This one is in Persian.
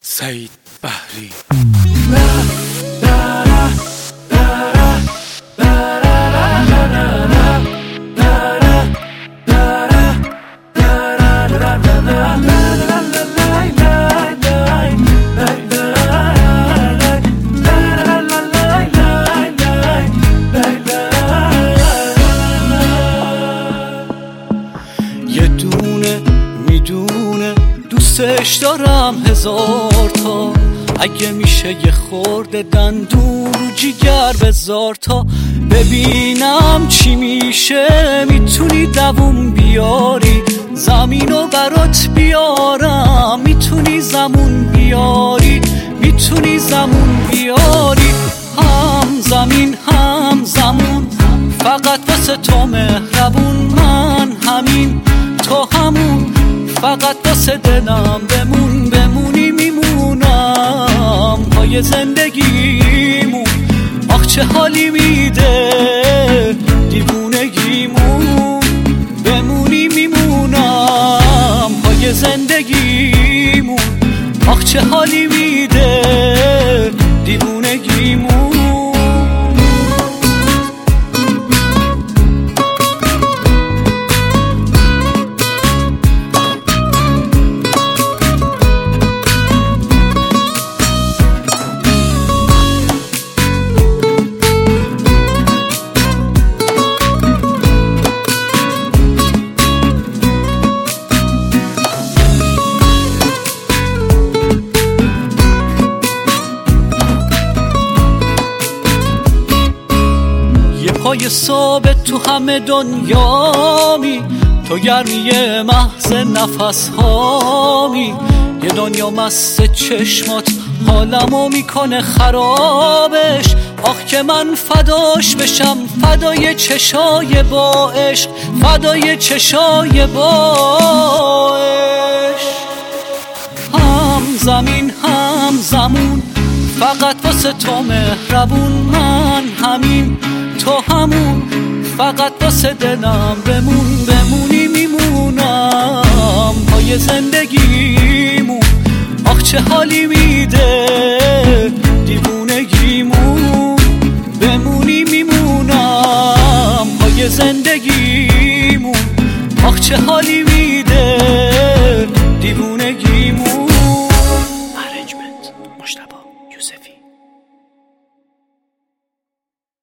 سعید بحری. یه دونه میدونه دوستش دارم هزار تا، اگه میشه یه خورده دندون رو جیگر بذار تا ببینم چی میشه. میتونی دووم بیاری زمینو برات بیارم، میتونی زمون بیاری، میتونی زمون بیاری. هم زمین هم زمون فقط واسه تو مهربون، من همین تو همون فقط واسه دلم بمون. بمونی میمونم پای زندگیمون، آخ چه حالی میده دیوونگیمون. بمونی میمونم پای زندگیمون، آخ چه حالی میده دیوونگیمون. پای ثابت تو همه دنیامی، تو گرمی محض نفس هامی. یه دنیا مست چشمات حالمو میکنه خرابش، آخ که من فداش بشم، فدای چشای با عشق، فدای چشای با عشق. هم زمین هم زمون فقط واسه تو مهربون، من همین تو همون فقط واسه دلم بمون. بمونی میمونم پای زندگیمون، آخ چه حالی میده دیوونگیمون. بمونی میمونم پای زندگیمون، آخ چه حالی میده